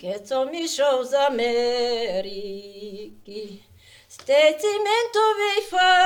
Keď som išiel z Ameriky, z tej cimentovej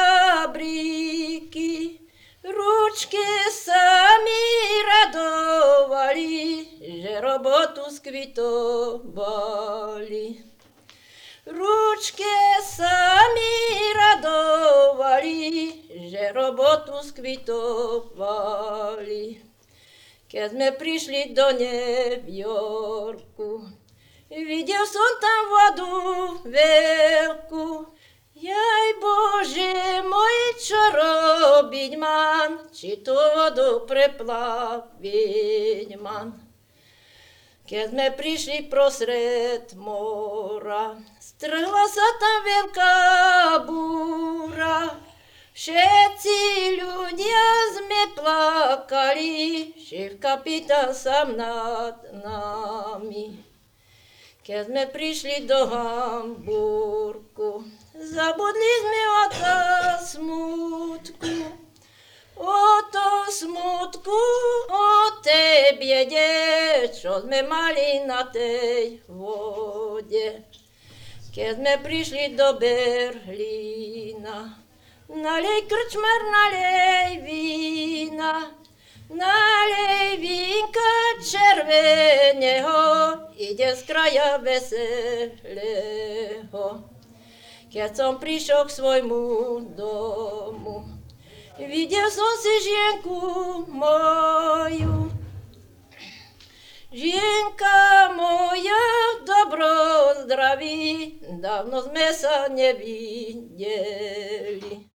fabriky, ručky sa mi radovali, že robotu skvitovali. Ručky sa mi radovali, že robotu skvitovali. Keď sme prišli do New Yorku, videl som tam vodu veľkú. Jaj Bože môj, čo robiť mám, či tú vodu preplaviť mám. Keď sme prišli prosred mora, strhla sa tam veľká búra. Všetci ľudia sme plakali, šéf kapitán sám nad nami. Keď sme prišli do Hamburku, zabudli sme o to smutku. O to smutku, o tej biede, čo sme mali na tej vode. Keď sme prišli do Berlína, nalej krčmar, nalej vína, nalej vínka červeného, ide z kraja veselého. Keď som prišiel k svojmu domu, videl som si žienku moju. Žienka moja, dobro zdraví, dávno sme sa nevideli.